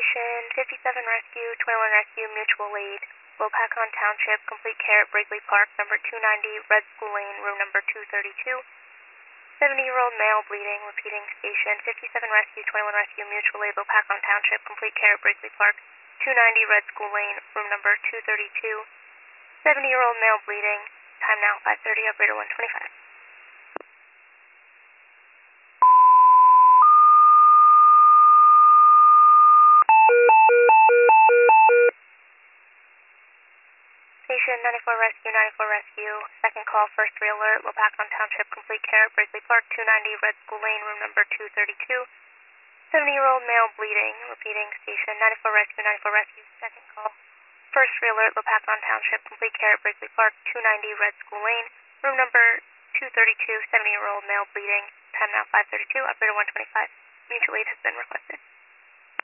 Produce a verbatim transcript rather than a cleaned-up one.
Station, fifty-seven Rescue, twenty-one Rescue, Mutual Aid, Lopakon Township, Complete Care at Brigley Park, number two ninety, Red School Lane, room number two thirty-two. seventy-year-old male bleeding, repeating station, fifty-seven Rescue, twenty-one Rescue, Mutual Aid, Lopakon Township, Complete Care at Brigley Park, two ninety Red School Lane, room number two thirty-two. seventy-year-old male bleeding, time now five thirty, operator one twenty-five. Station ninety-four Rescue, ninety-four Rescue, second call, first re-alert, Lopakon Township, Complete Care at Brigley Park, two ninety Red School Lane, room number two thirty-two. seventy-year-old male bleeding, repeating station, ninety-four Rescue, ninety-four Rescue, second call, first re-alert, Lopakon Township, Complete Care at Brigley Park, two ninety Red School Lane, room number two thirty-two, seventy-year-old male bleeding, time now five thirty-two, operator one twenty-five. Mutual aid has been requested.